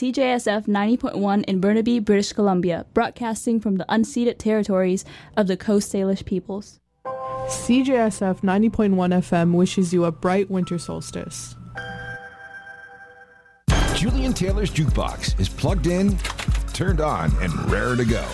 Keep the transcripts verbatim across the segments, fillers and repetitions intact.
C J S F ninety point one in Burnaby, British Columbia, broadcasting from the unceded territories of the Coast Salish peoples. C J S F ninety point one F M wishes you a bright winter solstice. Julian Taylor's Jukebox is plugged in, turned on, and raring to go.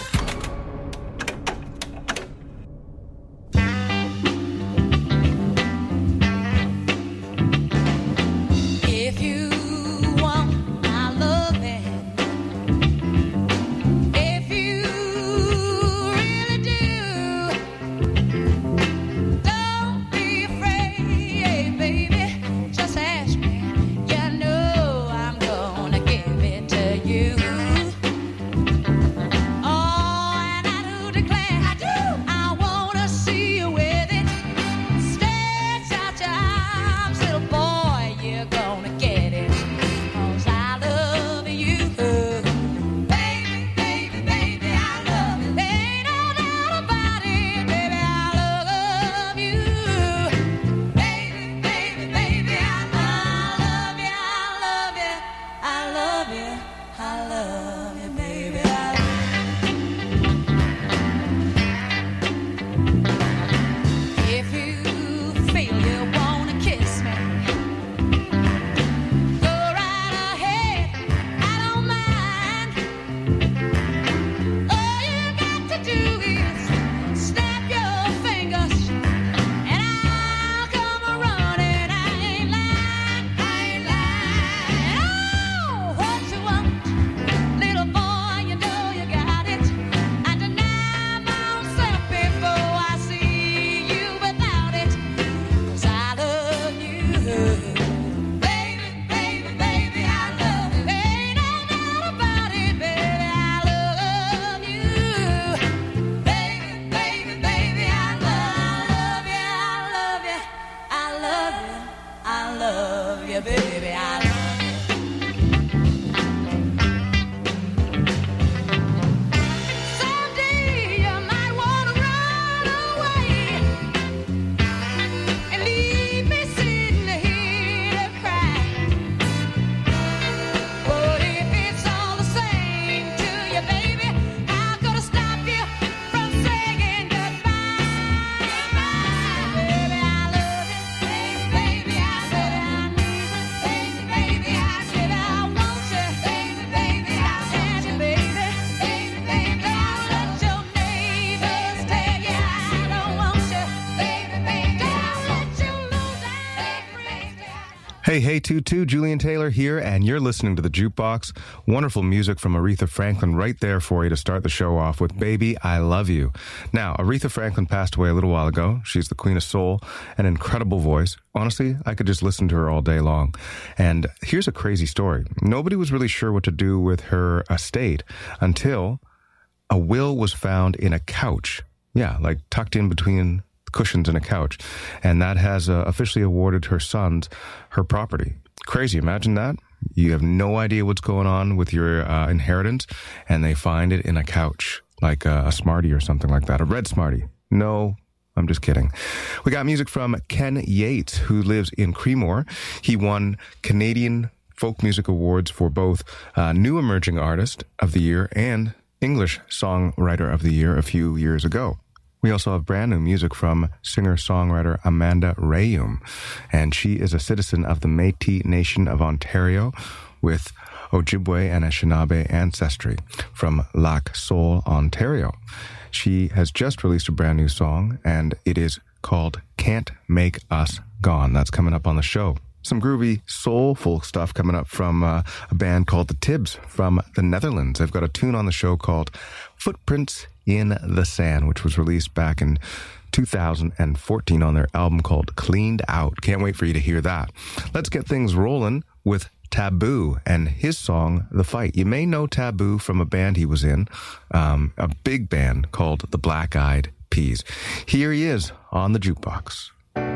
Hey, hey, two two, Julian Taylor here, and you're listening to The Jukebox. Wonderful music from Aretha Franklin right there for you to start the show off with Baby, I Love You. Now, Aretha Franklin passed away a little while ago. She's the queen of soul, an incredible voice. Honestly, I could just listen to her all day long. And here's a crazy story. Nobody was really sure what to do with her estate until a will was found in a couch. Yeah, like tucked in between cushions in a couch, and that has uh, officially awarded her sons her property. Crazy. Imagine that. You have no idea what's going on with your uh, inheritance, and they find it in a couch, like a, a Smartie or something like that, a red Smartie. No, I'm just kidding. We got music from Ken Yates, who lives in Creemore. He won Canadian Folk Music Awards for both uh, New Emerging Artist of the Year and English Songwriter of the Year a few years ago. We also have brand new music from singer-songwriter Amanda Rayum, and she is a citizen of the Métis Nation of Ontario with Ojibwe and Anishinaabe ancestry from Lac Seul, Ontario. She has just released a brand new song, and it is called Can't Make Us Gone. That's coming up on the show. Some groovy, soulful stuff coming up from uh, a band called the Tibbs from the Netherlands. They've got a tune on the show called Footprints in the Sand, which was released back in two thousand fourteen on their album called Cleaned Out. Can't wait for you to hear that. Let's get things rolling with Taboo and his song, The Fight. You may know Taboo from a band he was in, um, a big band called the Black Eyed Peas. Here he is on the Jukebox.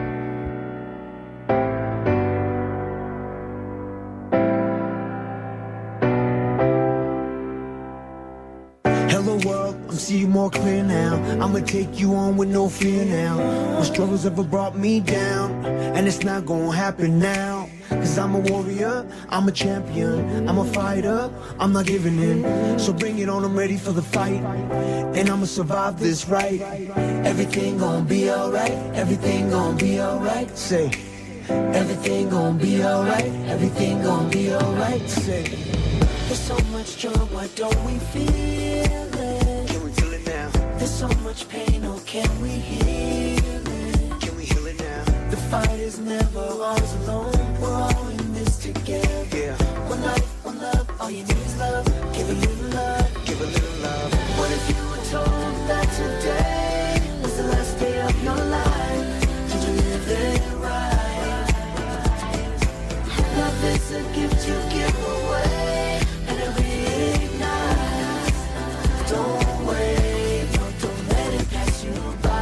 See you more clear now. I'ma take you on with no fear now. My struggles ever brought me down, and it's not gonna happen now. Cause I'm a warrior, I'm a champion, I'm a fighter, I'm not giving in. So bring it on, I'm ready for the fight, and I'ma survive this right. Everything gon' be alright, everything gon' be alright. Say, everything gon' be alright, everything gon' be alright. Say, there's so much joy, why don't we feel it? Can we feel it now? There's so much pain, oh can we heal it? Can we heal it now? The fight is never ours alone, we're all in this together. Yeah. One life, one love, all you need is love. Give a little love, give a little love. What if you were told that today was the last day of your life? Did you live it right? Love is a gift you give away, and it reignites. Don't wait, no, don't let it pass you by.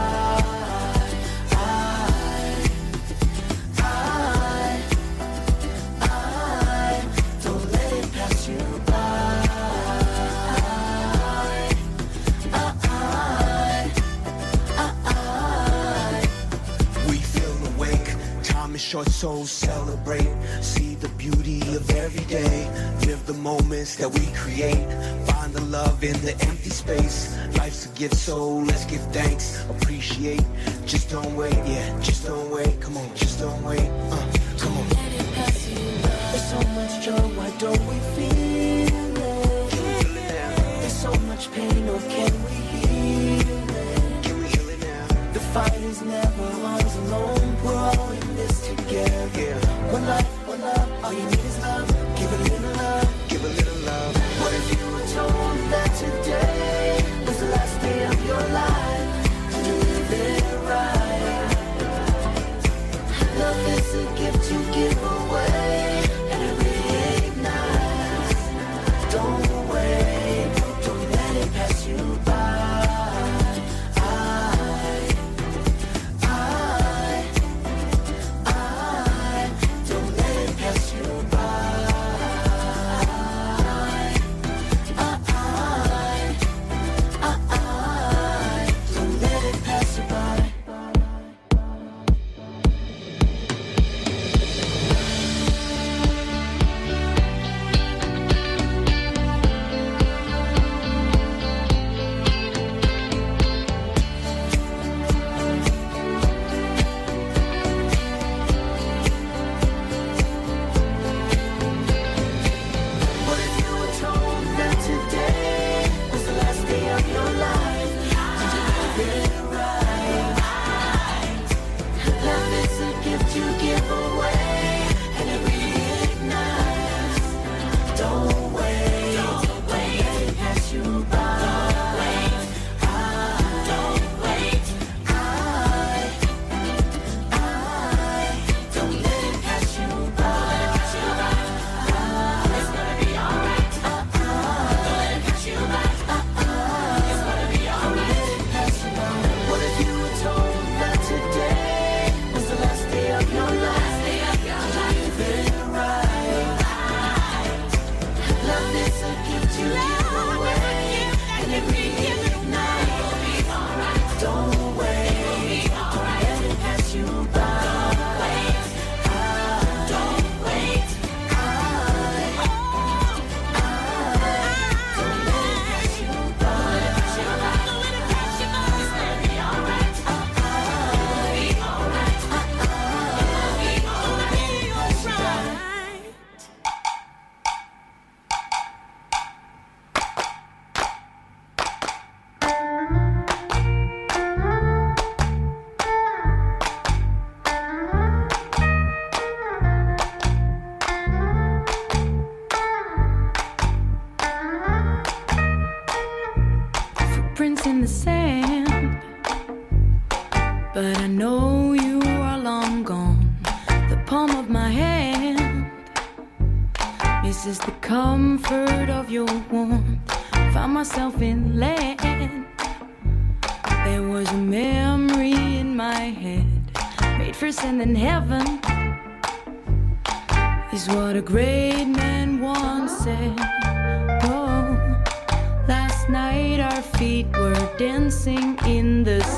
Short souls celebrate, see the beauty of every day, live the moments that we create, find the love in the empty space. Life's a gift, so let's give thanks, appreciate, just don't wait, yeah, just don't wait, come on, just don't wait, uh, come on. Let it pass you by. There's so much joy, why don't we feel it? Can we feel it now? There's so much pain, oh can we heal it? Can we heal it now? The fight is never ours alone, we're all in this together. Yeah. One life, one love, all you need is love. Give a little love, give a little love. What if you were told that today was the last day of your life? Did you live it right? Love is a gift you give away, and it reignites. Don't wait, no, don't let it pass you by.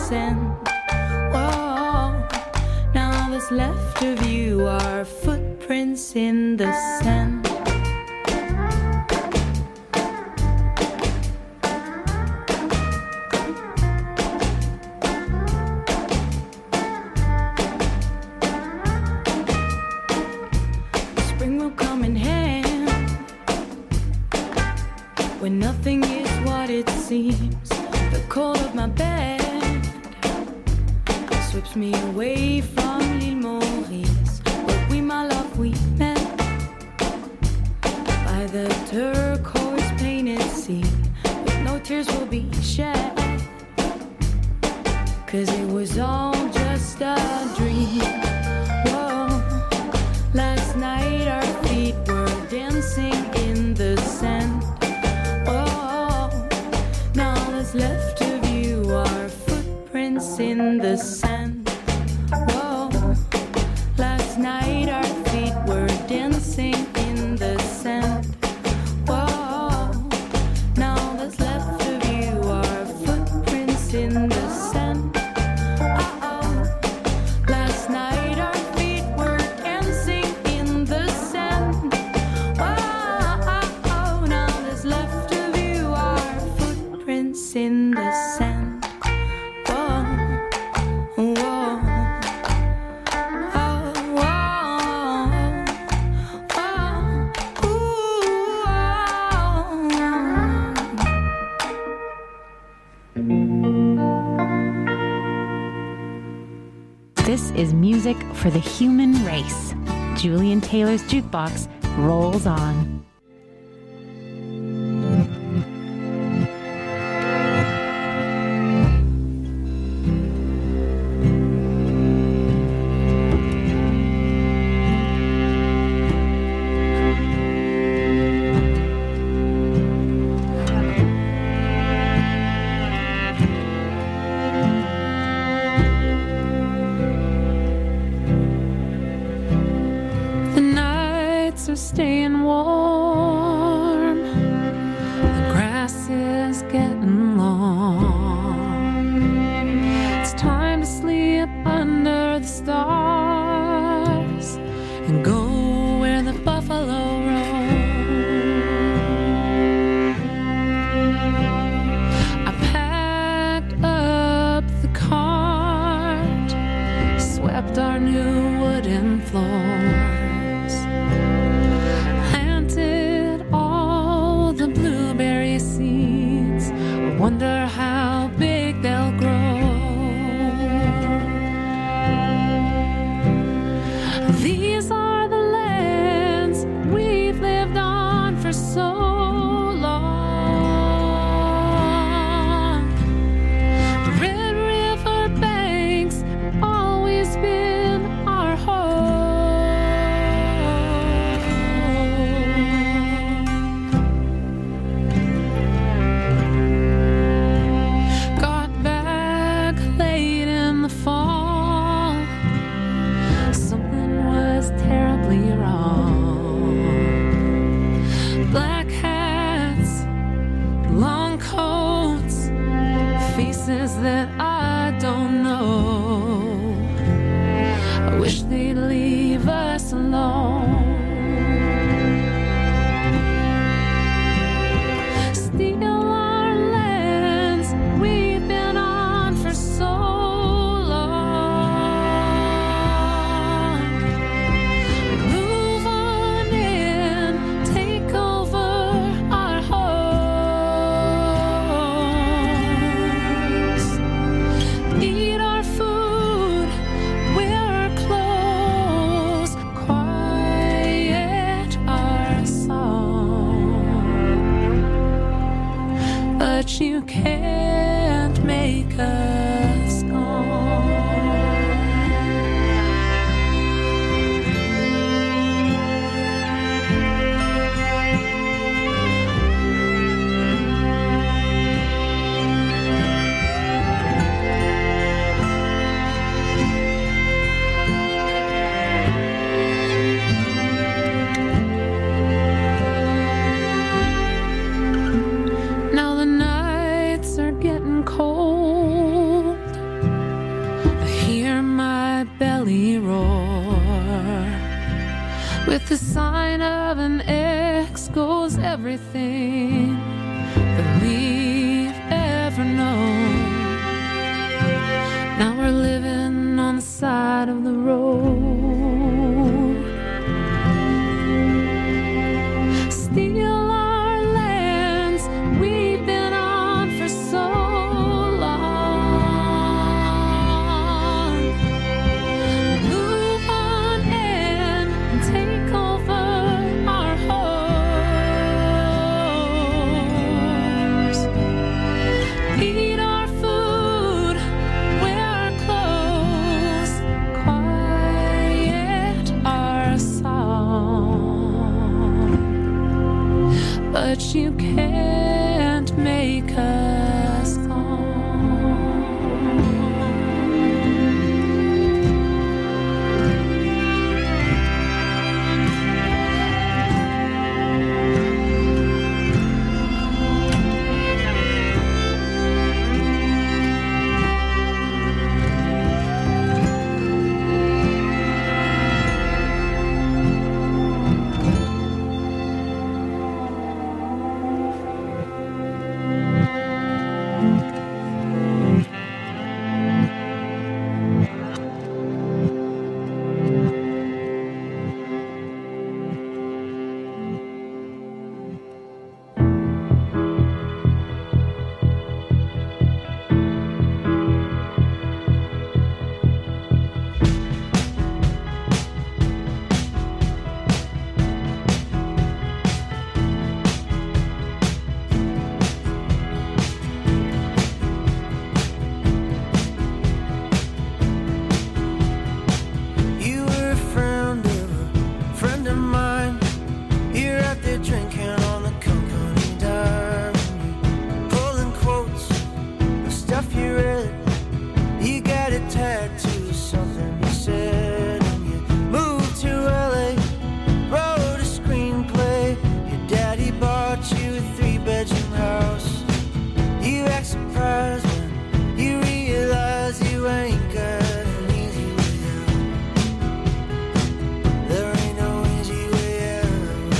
Left of you are footprints footprints in the sand. Spring will come in hand when nothing is what it seems. The cold of my bed sweeps me away from l'île Maurice, where we, my love, we met by the turquoise painted sea, but no tears will be shed, 'cause it was all just a dream. Whoa, last night our feet were dancing in the sand. Oh, now there's left of you are footprints in the sand. Whoa, last night our feet were dancing in the sand. Whoa, now there's left of you are footprints in the sand. Uh-oh, last night our feet were dancing in the sand. Whoa, now there's left of you are footprints in the sand. Whoa, whoa, oh, whoa, whoa, ooh, oh. This is music for the human race. Julian Taylor's Jukebox rolls on. The nights are staying warm. The grass is getting long. It's time to sleep under the stars and go where the buffalo roam. I packed up the cart, swept our new wooden floors, planted all the blueberry seeds. I wonder how big they'll grow. These are the lands we've lived on for so long. The Red River banks have always been our home. Got back late in the fall. Something was terribly wrong. Black hats, long coats, faces that I don't know. I wish they'd leave us alone. Steal our lands we've been on for so long. Move on in, take over our homes. Eat our food, wear our clothes, quiet our song. But you can't make us gone. Now the nights are getting cold. everything that we've ever known. Now we're living on the side of the road. Steal our lands we've been on for so long. Move on in and take over our homes. Eat our food, wear our clothes, quiet our song. But you can't make us calm. You were a friend of a friend of mine. You're out there drinking on the company dime. You're pulling quotes of stuff you read. You got a tattoo of something you said. And you moved to L A, wrote a screenplay. Your daddy bought you a three-bedroom house. You act surprised when you realize you ain't got an easy way out. There ain't no easy way out.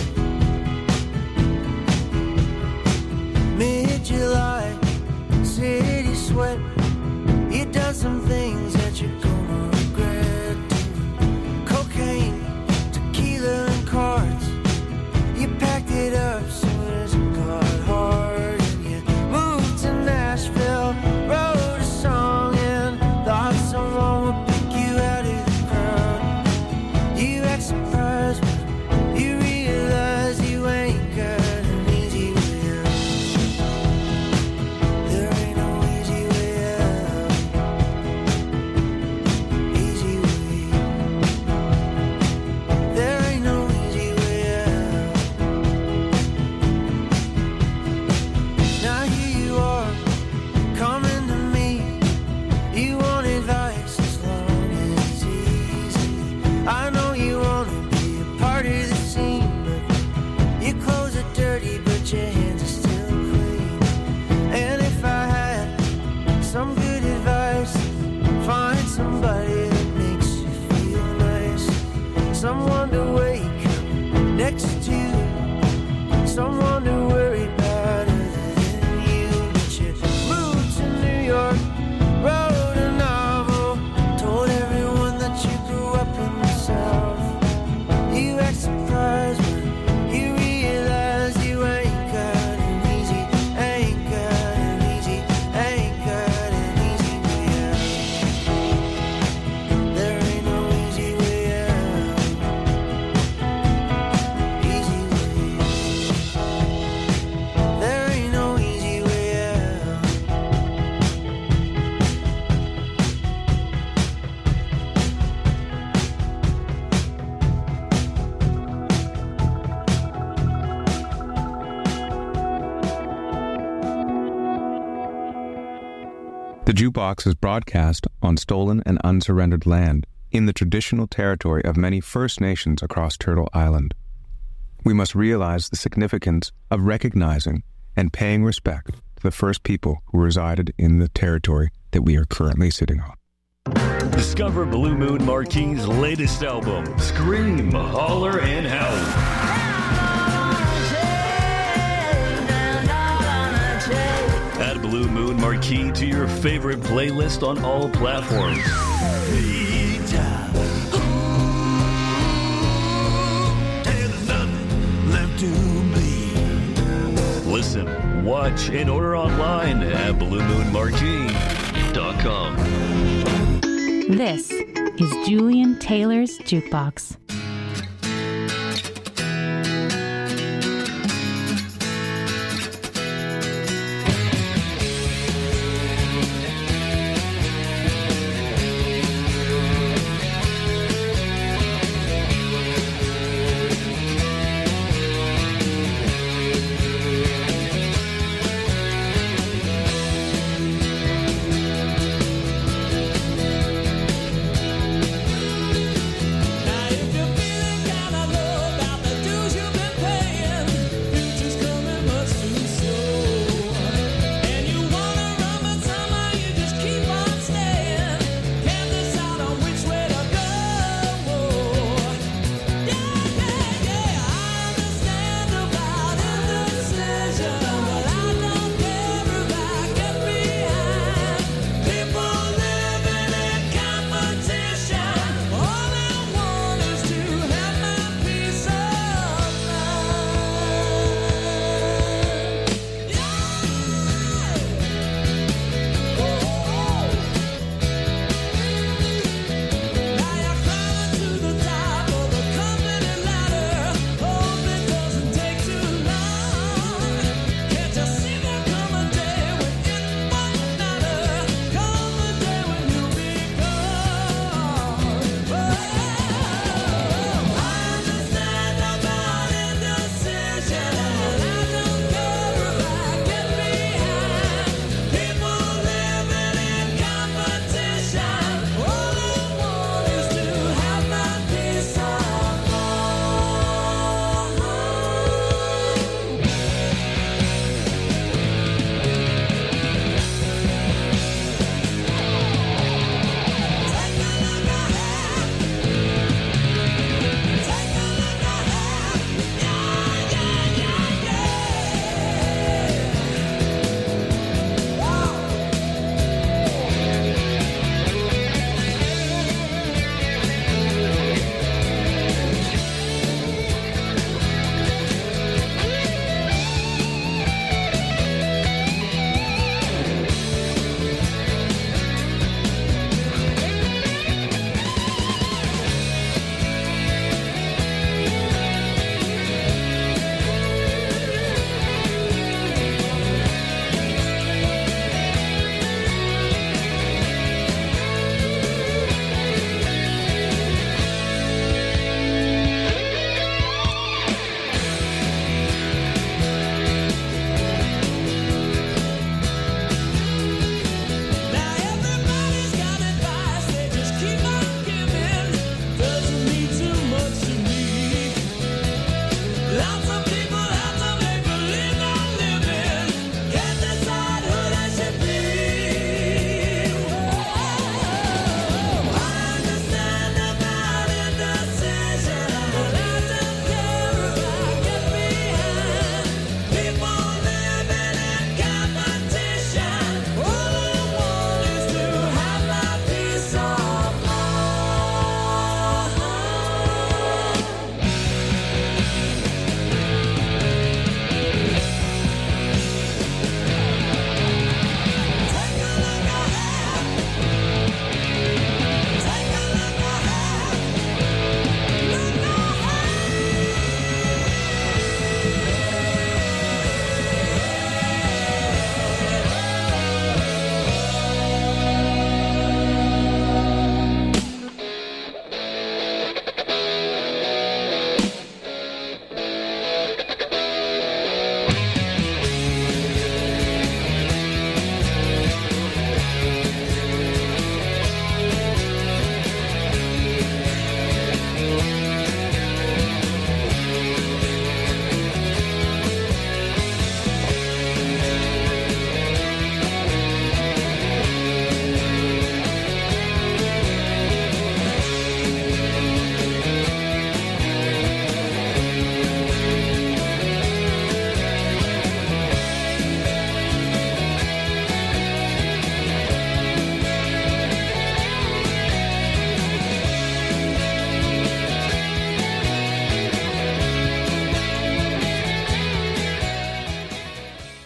Mid-July, city sweat. You done some things that you're gonna regret. Cocaine, tequila, and cards. You packed it up soon as it got hard. And you moved to Nashville, wrote a song, and thought someone would pick you out of the crowd. You act surprised when you realize you ain't got an easy way out. There ain't no easy way out. Easy way. There ain't no easy way out. Now here you are, coming to me. You want advice as long as it's easy. I know you wanna be a part of the scene, but your clothes are dirty, but your hands are still clean. And if I had some good advice, find somebody that makes you feel nice. Someone to wake up next to, someone to worry about other than you. But you moved to New York, wrote a novel, told everyone that you grew up in the South. You act surprised when you realize you ain't got an easy, ain't got an easy, ain't got an easy way out. There ain't no easy way out. Easy way. There ain't no easy way out. The Jukebox is broadcast on stolen and unsurrendered land in the traditional territory of many First Nations across Turtle Island. We must realize the significance of recognizing and paying respect to the first people who resided in the territory that we are currently sitting on. Discover Blue Moon Marquis's latest album, Scream, Holler, and Howl. Blue Moon Marquee to your favorite playlist on all platforms. Listen, watch, and order online at blue moon marquee dot com. This is Julian Taylor's Jukebox. Now if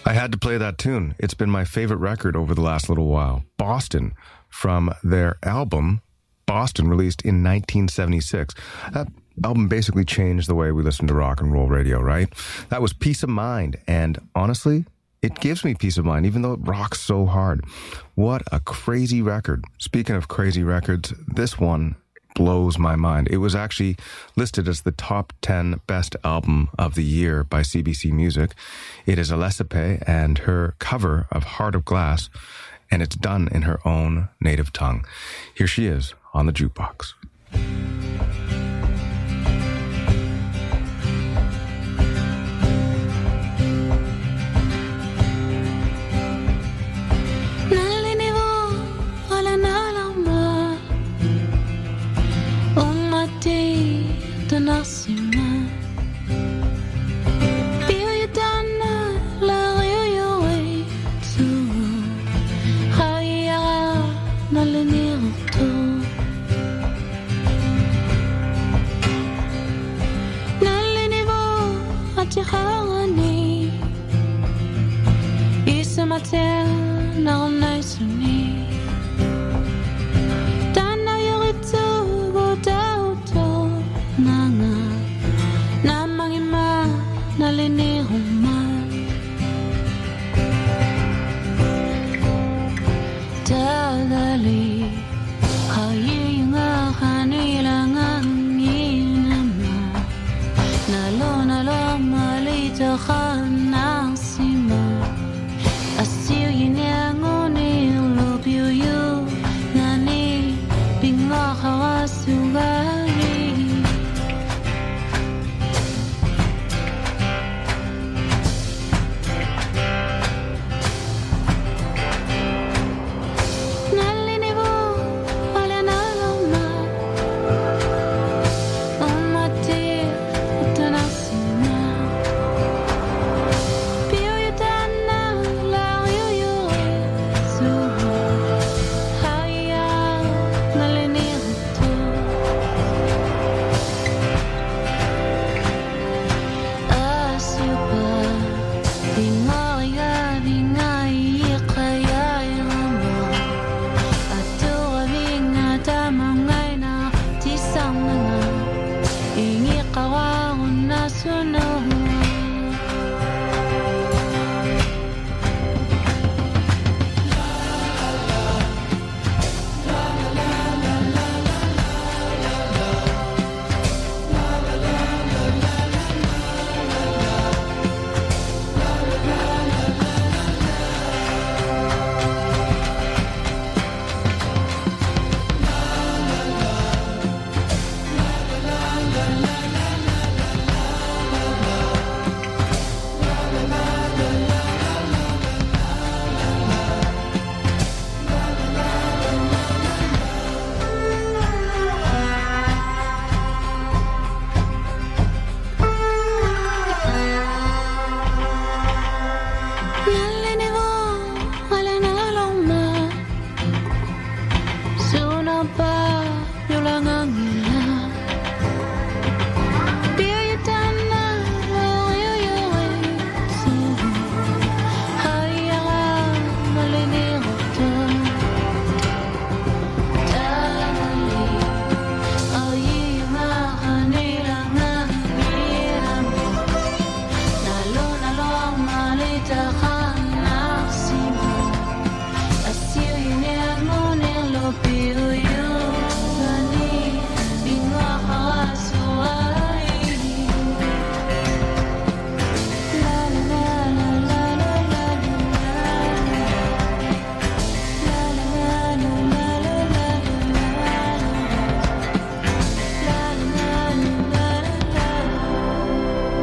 I had to play that tune. It's been my favorite record over the last little while. Boston, from their album Boston, released in nineteen seventy-six. That album basically changed the way we listen to rock and roll radio, right? That was Peace of Mind, and honestly, it gives me peace of mind, even though it rocks so hard. What a crazy record. Speaking of crazy records, this one blows my mind. It was actually listed as the top ten best album of the year by C B C Music. It is Alessipe and her cover of Heart of Glass, and it's done in her own native tongue. Here she is on the Jukebox.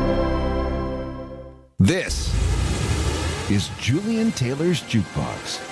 This is Julian Taylor's Jukebox